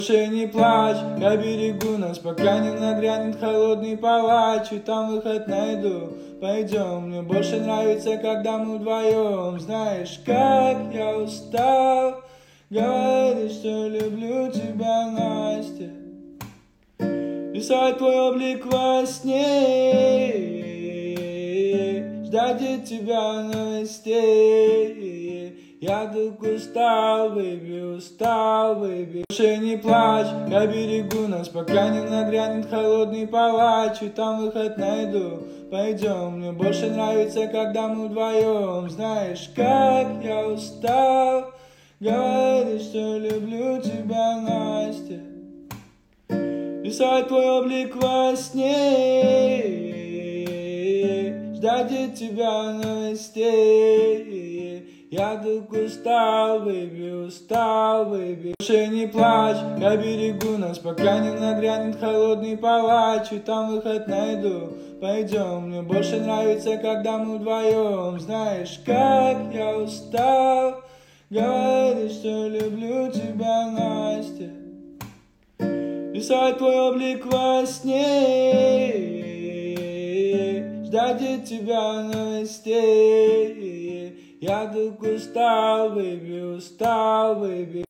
Слушай, не плачь, я берегу нас, пока не нагрянет холодный палач. И там выход найду, пойдем. Мне больше нравится, когда мы вдвоем. Знаешь, как я устал говорить, что люблю тебя, Настя. Рисовать твой облик во сне, ждать от тебя новостей. Я так устал, baby, устал, baby. Слушай, не плачь, я берегу нас, пока не нагрянет холодный палач. И там выход найду, пойдем. Мне больше нравится, когда мы вдвоем. Знаешь, как я устал говорить, что люблю тебя, Настя. Рисовать твой облик во сне, ждать от тебя новостей. Я так устал, baby, устал, baby. Слушай, не плачь, я берегу нас, пока не нагрянет холодный палач. И там выход найду, пойдем. Мне больше нравится, когда мы вдвоем. Знаешь, как я устал говорить, что люблю тебя, Настя. Рисовать твой облик во сне, ждать от тебя новостей. Я так устал, baby, устал, baby.